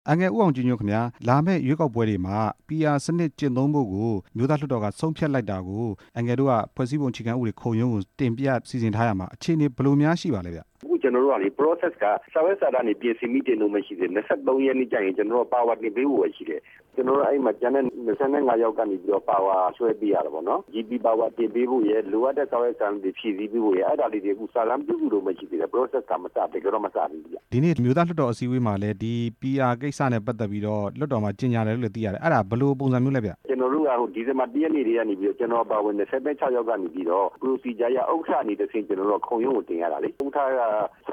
အငယ်ဦးအောင်ကြည်ညိုခင်ဗျာလာမယ့်ရွေးကောက်ပွဲတွေမှာ PR စနစ်ကျင့်သုံးဖို့ကိုမြို့သားလွှတ်တော်ကဆုံးဖြတ်လိုက်တာကိုအငယ်တို့ကဖွဲ့စည်းပုံအခြေခံဥပဒေခုံရုံးကိုတင်ပြစီစဉ်ထားရမှာအခြေအနေဘယ်လိုများရှိပါလဲဗျအခုကျွန်တော်တို့ကလေ process ကစာဝတ်စာတမ်းတွေပြင်ဆင်ပြီးတင်လို့မရှိသေး23ရက်နေ့ကျရင်ကျွန်တော်တို့ power တင်ပေးဖို့ပဲရှိတယ်ကျွန်တော်တို့အဲ့မှာကျန်တဲ့25ယောက်ကနေပြီးတော့ power ဆွဲပေးရတယ်ပေါ့နော် GP power တင်ပေးဖို့ရလိုအပ်တဲ့စာဝတ်စာတမ်းတွေဖြည့်ဆည်းပေးဖို့ရအဲ့ဒါလေးတွေအခုစာလမ်းပြုလို့မရှိသေးတယ် process ကမစတကယ်တော့မစဘူးဗျဒီနေ့မြို့သားလွှတ်တော်အစည်းအဝေးမှာလည်းဒီ PR ကိစ္စနဲ့ပတ်သက်ပြီးတော့လွှတ်တော်မှာကြေညာတယ်လို့သိရတယ်အဲ့ဒါဘယ်လိုပုံစံမျိုးလဲဗျကျွန်တော်တို့ကဒီဇင်ဘာ1ရက်နေ့တွေကနေပြီးတော့ကျွန်တော်ပါဝင်26ယောက်ကနေပြီးတော့ procedure ရဥက္ကဋ္ဌအနေနဲ့ကျွန်တော်တို့ခုံရုံးကိုတင်ရတာလေဥက္ကဋ္ဌက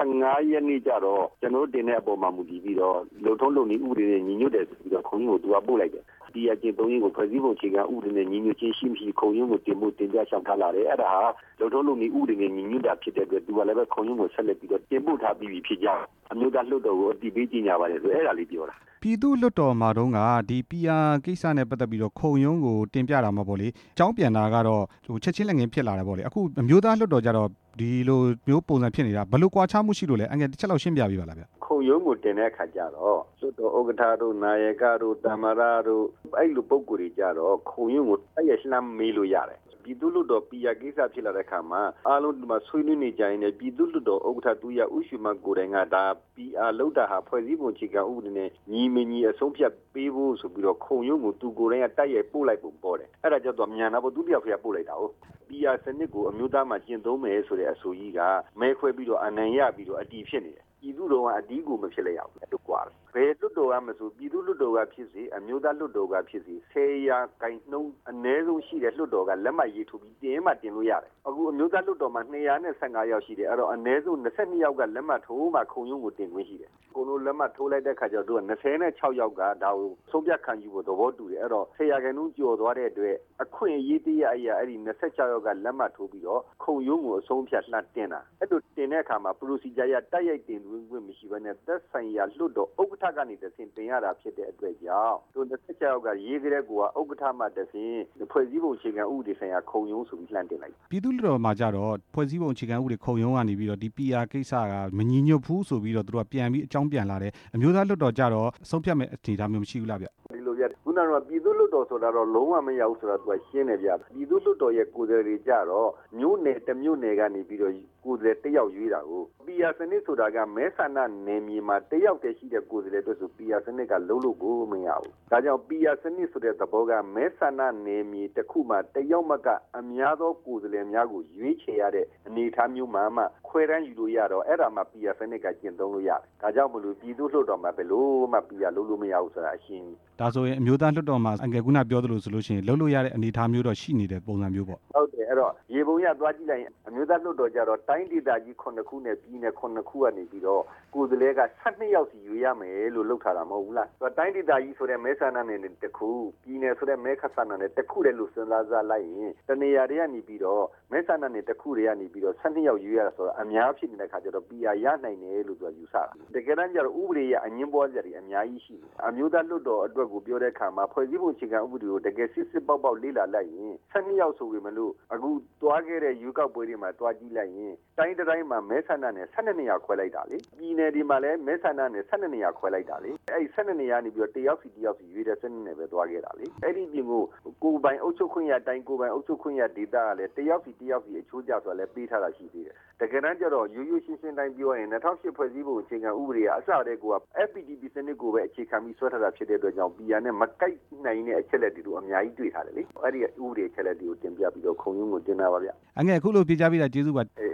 15ရက်နေ့ကျတော့ကျွန်တော်တို့တင်တဲ့အပေါ်မှာမူတည်ပြီးတော့လုံထုံးလုံနည်းဥပဒေနဲ့ညီညွတ်တယ်ဆိုပြီးတော့ခုံရုံးကိုသူကပို့လိုက်တယ်ဒီအကျင့်သုံးရင်းကိုဖွဲ့စည်းပုံအခြေခံဥပဒေနဲ့ညီညွတ်ခြင်းရှိမရှိခုံရုံးကိုတင်ပြလျှောက်ထားလာတယ်အဲ့ဒါဟာလုံထုံးလုံနည်းဥပဒေနဲ့ညီညွတ်တာဖြစ်တဲ့အတွက်သူကလည်းပဲခုံရုံးကိုဆက်လက်ပြီးတော့တင်ပို့ထားပြီးဖြစ်ကြအမျိုးသားလွှတ်တော်ကိုအတည်ပြုကြေညာပါတယ်ဆိုအဲ့ဒါလေးပြောတာပြည်သူ့လွှတ်တော်မှာတုန်းကဒီ PR ကိစ္စနဲ့ပတ်သက်ပြီးတော့ခုံရုံးကိုတင်ပြတာမှာပေါ့လေအကြောင်းပြန်တာကတော့ချက်ချင်းလက်ငင်းဖြစ်လာတယ်ပေါ့လေအခုအမျိုးသားလွှတ်တော်ကြတော့ဒီလိုမျိုးပုံစံဖြစ်နေတာဘယ်လိုကွာခြားမှုရှိလို့လဲအငယ်တစ်ချက်လောက်ရှင်းပြပေးပါလားဗျခုံရုံးကိုတင်တဲ့အခါကျတော့လွှတ်တော်ဥက္ကဋ္ဌတို့နာယကတို့တမရတို့အဲ့လိုပုံကိုယ်တွေကြတော့ခုံရုံးကိုအဲ့ရလှမ်းမေးလို့ရတယ်ပြည်သူ့လွှတ်တော် PR ကိစ္စဖြစ်လာတဲ့အခါမှာအားလုံးဒီမှာဆွေးနွေးနေကြရင်လည်းပြည်သူ့လွှတ်တော်ဥက္ကဋ္ဌသူရဥရှိမကိုယ်တိုင်ကဒါ PR လောက်တာဟာဖွဲ့စည်းပုံအခြေခံဥပဒေနဲ့ညီမညီအဆုံးဖြတ်ပေးဖို့ဆိုပြီးတော့ခုံရုံးကိုသူကိုယ်တိုင်ကတိုက်ရိုက်ပို့လိုက်ပုံပေါ်တယ်အဲ့ဒါကြောင့်သူမြန်တာပေါ့သူတယောက်ဖျက်ပို့လိုက်တာဟုတ် PR စနစ်ကိုအမျိုးသားမှာကျင့်သုံးမယ်ဆိုတဲ့အဆိုကြီးကမဲခွဲပြီးတော့အနိုင်ရပြီးတော့အတီးဖြစ်နေတယ်ပြည်သူတော်ကအတီးကိုမဖြစ်လိုက်ရဘူးလို့ကွာဘယ်လွှတ်တော်ကမဆိုပြည်သူ့လွှတ်တော်ကဖြစ်စေအမျိုးသားလွှတ်တော်ကဖြစ်စေ10ရာခိုင်နှုန်းအနည်းဆုံးရှိတဲ့လွှတ်တော်ကလက်မှတ်ရေးထိုးပြီးတင်မှတင်လို့ရတယ်အခုအမျိုးသားလွှတ်တော်မှာ215ယောက်ရှိတယ်အဲ့တော့အနည်းဆုံး22ယောက်ကလက်မှတ်ထိုးမှခုံရုံးကိုတင်ခွင့်ရှိတယ်ကိုလိုလက်မှတ်ထိုးလိုက်တဲ့ခါကျတော့သူက26ယောက်ကဒါကိုဆုံးဖြတ်ခံယူဖို့သဘောတူတယ်အဲ့တော့10ရာခိုင်နှုန်းကျော်သွားတဲ့အတွက်အခွင့်အရေးတရားအရာအဲ့ဒီ26ယောက်ကလက်မှတ်ထိုးပြီးတော့ခုံရုံးကိုအဆုံးဖြတ်လှမ်းတင်တာအဲ့လိုတင်တဲ့အခါမှာ procedure ရတိုက်ရိုက်တင်သွင်းခွင့်မရှိဘဲနဲ့သက်ဆိုင်ရာလွှတ်တော်ဥက္ကဋ္ဌကနေတဆင့်တင်ရတာဖြစ်တဲ့အတွက်ကြောင့်သူ26ယောက်ကရေးကြတဲ့ကွာဥက္ကဋ္ဌမှတဆင့်ဖွဲ့စည်းပုံအခြေခံဥပဒေဆိုင်ရာခုံရုံးဆိုပြီးလှမ်းတင်လိုက်ပြည်သူ့လွှတ်တော်မှာကြတော့ဖွဲ့စည်းပုံအခြေခံဥပဒေခုံရုံးကနေပြီးတော့ဒီ PR ကိစ္စကမညီညွတ်ဘူးဆိုပြီးတော့သူတို့ကပြန်ပြီးအကြောင်းပြန်လာတယ်အမျိုးသားလွှတ်တော်ကြတော့ဆုံးဖြတ်မဲ့အနေအထားမျိုးမရှိဘူးလားဗျဒီလိုပြခုနကပြည်သူ့လွှတ်တော်ဆိုတာတော့လုံးဝမရဘူးဆိုတော့သူကရှင်းတယ်ဗျပြည်သူ့လွှတ်တော်ရဲ့ကိုယ်စားလှယ်တွေကြတော့မြို့နယ်တစ်မြို့နယ်ကနေပြီးတော့ကိုယ်စားလှယ်တစ်ယောက်ရွေးတာကို PR စနစ်ဆိုတာကမဲဆန္ဒနယ်မြေမှာတစ်ယောက်တည်းရှိတဲ့ကိုယ်စားလှယ်တွေဆို PR စနစ်ကလုံးလို့ကိုမရဘူးဒါကြောင့် PR စနစ်ဆိုတဲ့သဘောကမဲဆန္ဒနယ်မြေတစ်ခုမှာတစ်ယောက်မှကအများသောကိုယ်စားလှယ်များကိုရွေးချယ်ရတဲ့အနေအထားမျိုးမှခွဲတန်းယူလို့ရတော့အဲ့ဒါမှ PR စနစ်ကကျင့်သုံးလို့ရတယ်ဒါကြောင့်မလို့ပြည်သူ့လွှတ်တော်မှာဘယ်လိုမှ PR လုံးလို့မရဘူးဆိုတာအရှင်းဒါဆိုရင်အမျိုးသားလွှတ်တော်မှာအငယ်ကုနာပြောသလိုဆိုလို့ရှိရင်လုံးလို့ရတဲ့အနေအထားမျိုးတော့ရှိနေတဲ့ပုံစံမျိုးပေါ့ဟုတ်တယ်အဲ့တော့ရေပုံရသွားကြည့်လိုက်ရင်အမျိုးသားလွှတ်တော်ကြတော့တိုင်းဒေသကြီး9ခုနဲ့ပြည်နယ်9ခုကနေပြီးတော့ကိုယ်စားလှယ်က12ယောက်စီရွေးရမယ်လို့လုပ်ထားတာမဟုတ်ဘူးလားဆိုတော့တိုင်းဒေသကြီးဆိုတဲ့မဲဆန္ဒနယ်တစ်ခုပြည်နယ်ဆိုတဲ့မဲခဆန္ဒနယ်တစ်ခုတည်းလို့စဉ်းစားစားလိုက်ရင်တနေရာတွေကနေပြီးတော့မဲဆန္ဒနယ်တစ်ခုတွေကနေပြီးတော့12ယောက်ရွေးရတာဆိုတော့အများဖြစ်နေတဲ့ခါကျတော့ PR ရနိုင်တယ်လို့သူကယူဆတာတကယ်တမ်းကျတော့ဥပဒေရဲ့အငင်းပွားစရာတွေအများကြီးရှိတယ်အမျိုးသားလွှတ်တော်အတွက်ကိုပြောတဲ့အခါမှာဖွဲ့စည်းပုံအခြေခံဥပဒေကိုတကယ်စစ်ပေါက်လေ့လာလိုက်ရင်12ယောက်ဆိုပေမဲ့လို့အခုတွားခဲ့တဲ့ရွေးကောက်ပွဲတွေမှာတွားကြည့်လိုက်ရင်တိုင်းတိုင်းမှာမဲဆန္ဒနယ်12နေရာခွဲလိုက်တာလေပြည်နယ်ဒီမှာလည်းမဲဆန္ဒနယ်12နေရာခွဲလိုက်တာလေအဲ့12နေရာနေပြီးတော့တယောက်စီရွေးတဲ့12နယ်ပဲတွားခဲ့တာလေအဲ့ဒီပြင်ကိုပိုင်အုပ်ချုပ်ခွင့်ရတိုင်းကိုပိုင်အုပ်ချုပ်ခွင့်ရဒေသကလည်းတယောက်စီအချိုးကျဆိုတာလည်းပေးထားတာရှိသေးတယ်တကယ်တမ်းကျတော့ရိုးရိုးရှင်းရှင်းတိုင်းပြောရင်2008ဖွဲ့စည်းပုံအခြေခံဥပဒေကအစတည်းက FPTP စနစ်ကိုပဲအခြေခံပြီးဆွဲထားတာဖြစ်တဲ့အတွက်ကြောင့် PR နဲ့မကိုက်နိုင်တဲ့အချက်လက်တွေကိုအများကြီးတွေ့ထားတယ်လေအဲ့ဒီဥပဒေအချက်လက်တွေကိုတင်ပြပြီးတော့ခုံရုံးကိုတင်တာပါဗျအငယ်အခုလိုပြကြပေးတာကျေးဇူးပါ